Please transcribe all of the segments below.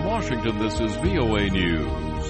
Washington, this is VOA News.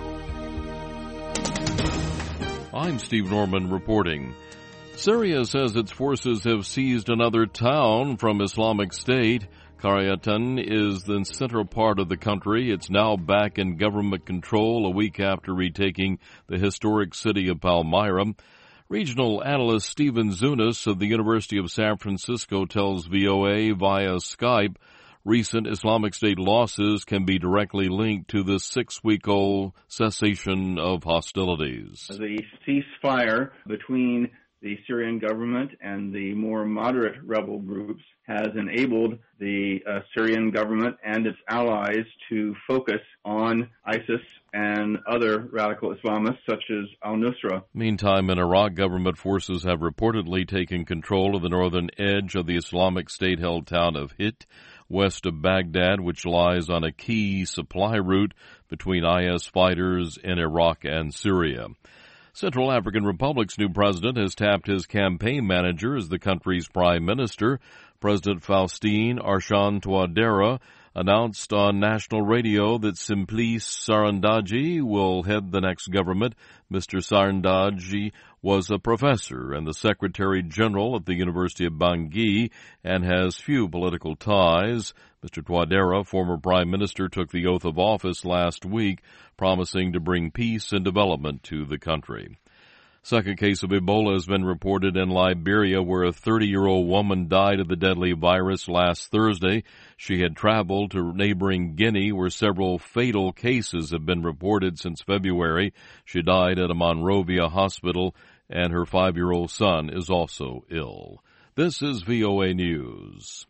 I'm Steve Norman reporting. Syria says its forces have seized another town from Islamic State. Qaryatan is the central part of the country. It's now back in government control a week after retaking the historic city of Palmyra. Regional analyst Stephen Zunas of the University of San Francisco tells VOA via Skype recent Islamic State losses can be directly linked to the 6-week-old cessation of hostilities. The ceasefire between the Syrian government and the more moderate rebel groups has enabled the Syrian government and its allies to focus on ISIS and other radical Islamists such as al-Nusra. Meantime, in Iraq, government forces have reportedly taken control of the northern edge of the Islamic State-held town of Hit, west of Baghdad, which lies on a key supply route between IS fighters in Iraq and Syria. Central African Republic's new president has tapped his campaign manager as the country's prime minister. President Faustin Archange Touadera announced on national radio that Simplice Sarandaji will head the next government. Mr. Sarandaji was a professor and the Secretary General at the University of Bangui and has few political ties. Mr. Touadera, former Prime Minister, took the oath of office last week, promising to bring peace and development to the country. Second case of Ebola has been reported in Liberia, where a 30-year-old woman died of the deadly virus last Thursday. She had traveled to neighboring Guinea, where several fatal cases have been reported since February. She died at a Monrovia hospital, and her 5-year-old son is also ill. This is VOA News.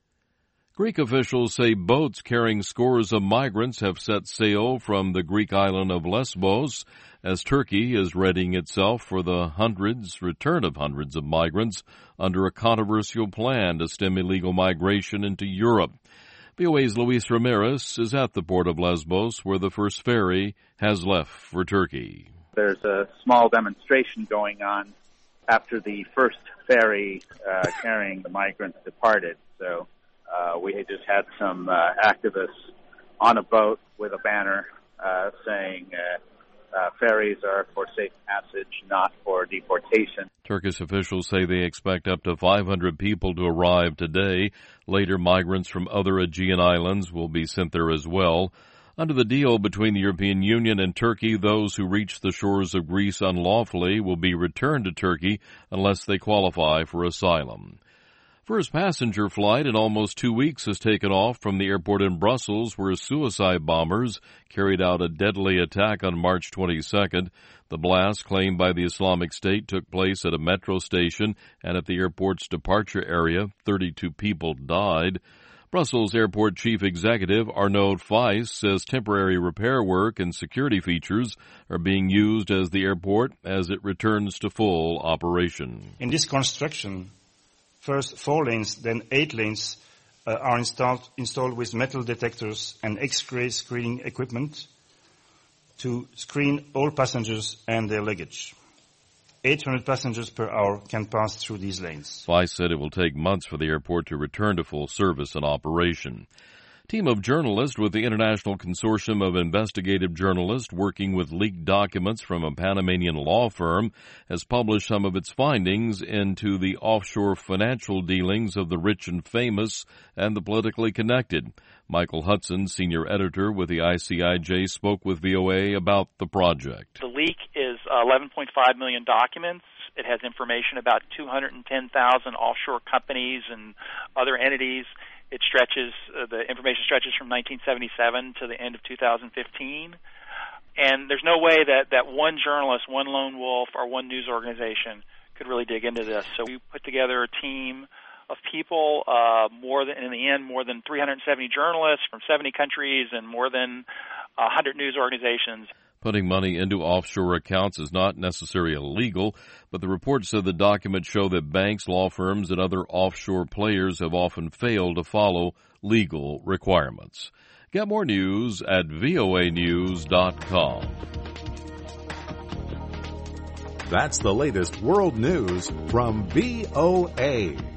Greek officials say boats carrying scores of migrants have set sail from the Greek island of Lesbos as Turkey is readying itself for the return of hundreds of migrants under a controversial plan to stem illegal migration into Europe. VOA's Luis Ramirez is at the port of Lesbos, where the first ferry has left for Turkey. There's a small demonstration going on after the first ferry carrying the migrants departed. So we had just had some activists on a boat with a banner saying ferries are for safe passage, not for deportation. Turkish officials say they expect up to 500 people to arrive today. Later, migrants from other Aegean islands will be sent there as well. Under the deal between the European Union and Turkey, those who reach the shores of Greece unlawfully will be returned to Turkey unless they qualify for asylum. First passenger flight in almost 2 weeks has taken off from the airport in Brussels, where suicide bombers carried out a deadly attack on March 22nd. The blast, claimed by the Islamic State, took place at a metro station and at the airport's departure area. 32 people died. Brussels Airport Chief Executive Arnaud Feiss says temporary repair work and security features are being used as the airport as it returns to full operation. In this construction, first 4 lanes, then 8 lanes are installed with metal detectors and X-ray screening equipment to screen all passengers and their luggage. 800 passengers per hour can pass through these lanes. Feiss said it will take months for the airport to return to full service and operation. Team of journalists with the International Consortium of Investigative Journalists working with leaked documents from a Panamanian law firm has published some of its findings into the offshore financial dealings of the rich and famous and the politically connected. Michael Hudson, senior editor with the ICIJ, spoke with VOA about the project. The leak is 11.5 million documents. It has information about 210,000 offshore companies and other entities. The information stretches from 1977 to the end of 2015. And there's no way that one journalist, one lone wolf, or one news organization could really dig into this. So we put together a team of people, more than 370 journalists from 70 countries and more than 100 news organizations. Putting money into offshore accounts is not necessarily illegal, but the report said the documents show that banks, law firms, and other offshore players have often failed to follow legal requirements. Get more news at voanews.com. That's the latest world news from VOA.